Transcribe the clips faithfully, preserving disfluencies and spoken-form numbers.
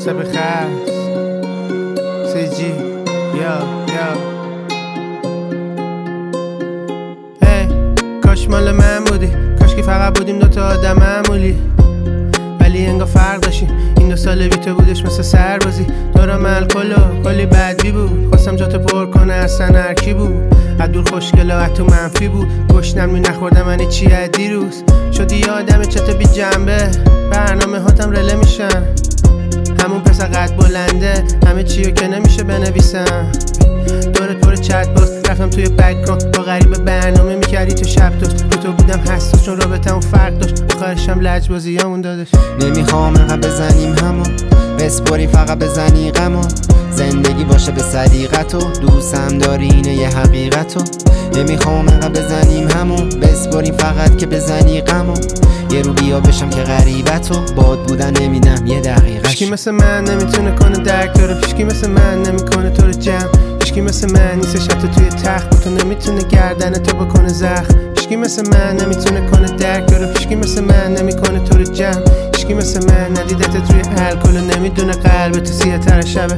سب خست سی جی یا یا هی کاش مال من بودی، کاش که فقط بودیم دوتا آدم معمولی، ولی انگار فرق داشتیم. این دو سال بی تو بودش مثل سربازی، دورم الکل و کلی بدبی بود، خواستم جاتو پر کنه اصلا هرکی بود. از دور خوشگلا از تو منفی بود، گشنم می نخوردم من چی از دیروز. شدی یادم چطور بی جنبه، برنامه هاتم رله میشن، همون پسر قد بلنده، همه چیو که نمیشه بنویسم. دورت پر چت باز رفتم توی بک‌گراند، با غریبه برنامه میکردی تو شب داشت، تو تو بودم حساس چون رابطمون فرق داشت، آخرشم لجبازیامون دادش. نمیخوام انقدر بزنیم همون، بسپریم فقط بزنی غمون، زندگی باشه به صدیقتو، دوستم داری اینه یه حقیقتو. نمیخوام انقدر بزنیم همون، بسپریم فقط که بزنی غمون، یه رو بیا بشم که غریبتو، باد بودن نمیدم یه دقیقه. هیچکی مثل من نمیتونه کنه درک داره، هیچکی مثل من نمیکنه تو رو جمع، هیچکی مثل من نیستش حتی توی تخت، با تو نمیتونه گردن تو بکنه زخم. هیچکی مثل من نمیتونه کنه درک داره، هیچکی مثل من نمیکنه تو رو جمع، هیچکی مثل من ندیدت توی الکل و نمیدونه قلبت سیاه تر شبه.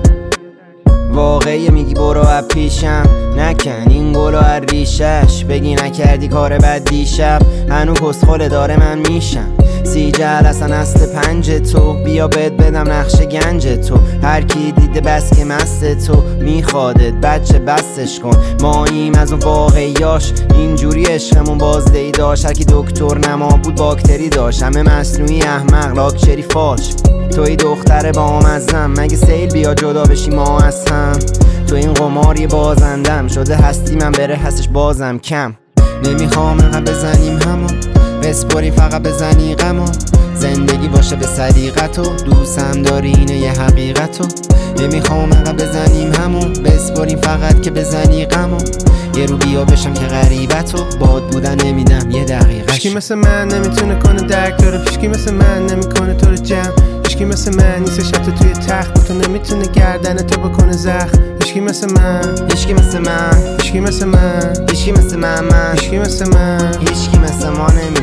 واقعی میگی برو از پیشم، نکن این گلو از ریشش، بگی نکردی کار بد دیشب، هنو کسخل داره من میشم. سی جلسن است پنج تو، بیا بد بدم نقش گنج تو، هر کی دیده بس که مست تو، میخوادت بچه بستش کن. ماییم از اون واقعیاش، اینجوری عشقمون بازدهی داشت، هر کی دکتر نما بود باکتری داشت، همه مصنوعی احمق لاکچری فالش. توی دختر با مزم، مگه سیل بیا جدا بشی ما از هم، تو این قمار یه بازندم شده هستی من بره هستش بازم کم. نمیخوام انقدر بزنیم همون، بسپری فقط بزنی غمون، زندگی باشه به صدیقتو، دوستم داری اینه یه حقیقتو. نمیخوام انقدر بزنیم همون، بسپریم فقط که بزنی غمون، یه رو بیا بشم که غریبتو، باد بودن نمیدم یه دقیقه. هیچکی مثل من نمیتونه کنه درک داره، هیچکی مثل من نمیکنه تو رو جمع، هیچکی مثل من نیستش حتی توی تخت، با تو نمیتونه گردن تو بکنه زخم. هیچکی مثل من، هیچکی مثل من، هیچکی مثل من، هیچکی مثل من، من هیچکی مثل من، هیچکی مثل ما نمی